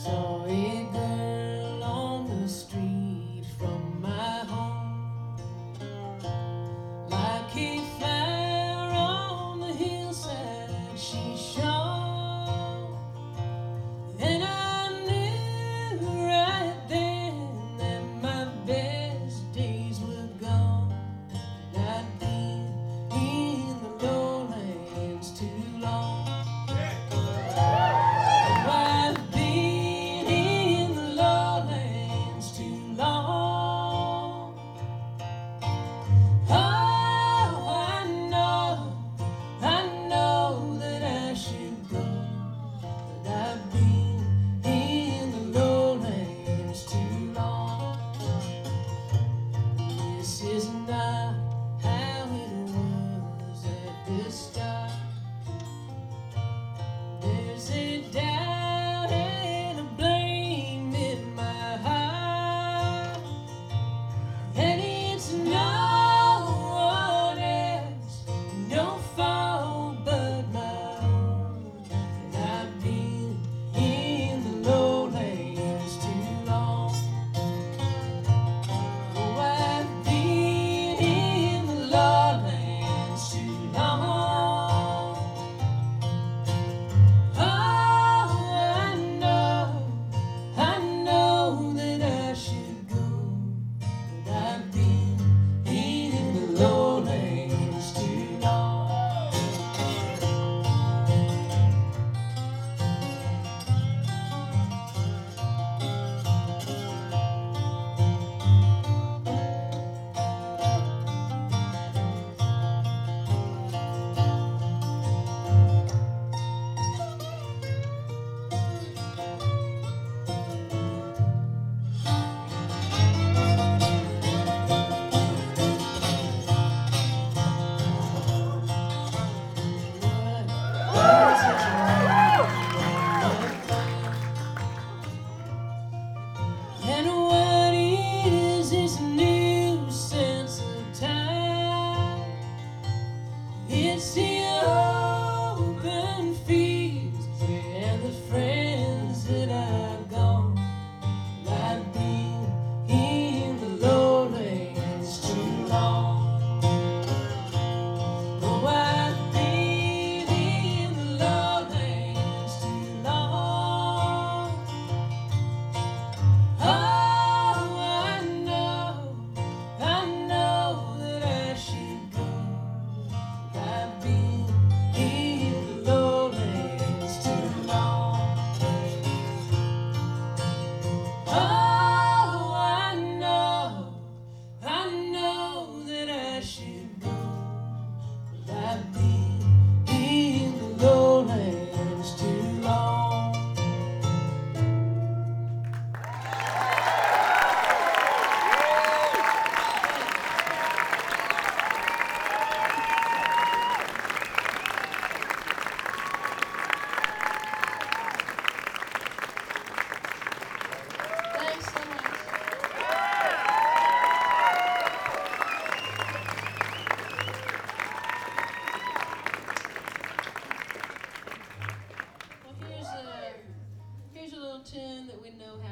Saw a girl on the street from my home, like a flower on the hillside she shone. And I knew right then that my best days were gone. And I'd been in the lowlands too long. I've been in the lowlands too long. Oh, I know that I should go, but I've been in the lowlands too long. This is not how it was at the start. There's a doubt and a blame in my heart, and it's no one else, no fault but my own. And I've been in the lowlands too long. Oh, I've been in the lowlands too long. Oh, I know that I should go, but I've been in the lowlands too long. And what is this new sense of time? It's the open fields and the friends that I've gone. I've been in the lowlands too long. Oh, I've been in the lowlands too long. Oh, I know that I should go. I've been in the lowlands too long. Oh, I know that I should go. I've been in the lowlands too long. Thanks so much. Well, here's a little tune that we know how